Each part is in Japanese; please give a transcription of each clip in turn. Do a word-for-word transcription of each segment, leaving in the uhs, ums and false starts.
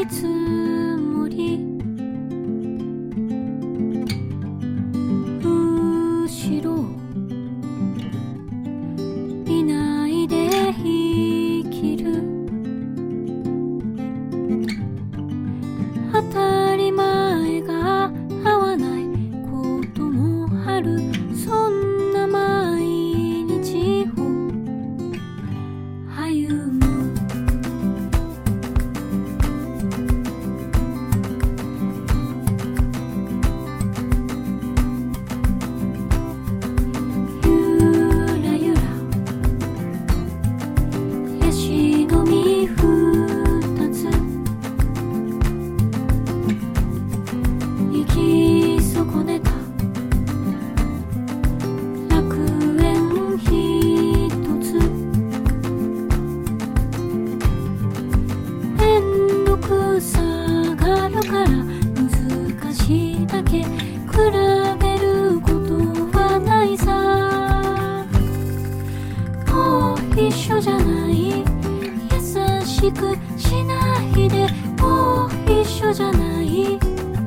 つもり後ろ見ないで生きる当たり前が合わないこともあるそんな毎日を歩む一緒じゃない優しくしないでもう一緒じゃない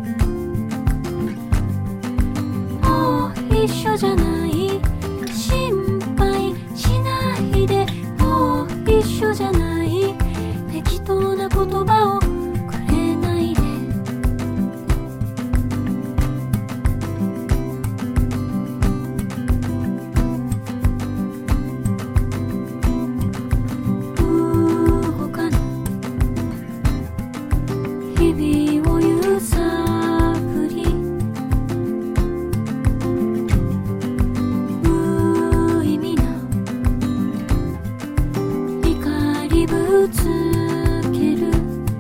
もう一緒じゃない心配しないでもう一緒じゃない適当な言葉をくれないで日々を揺さぶり無意味な怒りぶつける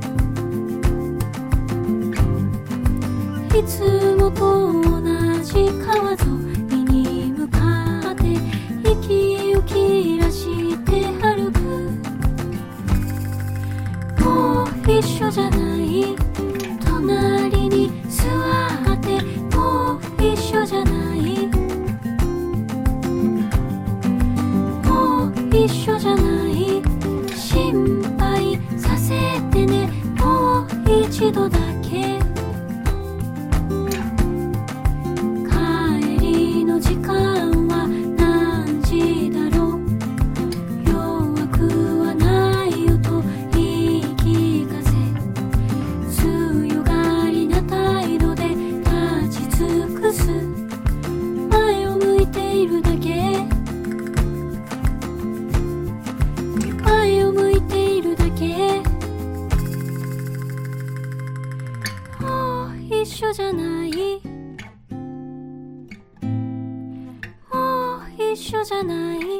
いつもと同じ川沿いに向かって息を切らして歩くもう一緒じゃない隣に座ってもう一緒じゃないもう一緒じゃない心配させてねもう一度だけ帰りの時間は何時だろう弱くはないよと言い聞かせ強がりな態度で立ち尽くす前を向いているだけ前を向いているだけもう一緒じゃないもう一緒じゃない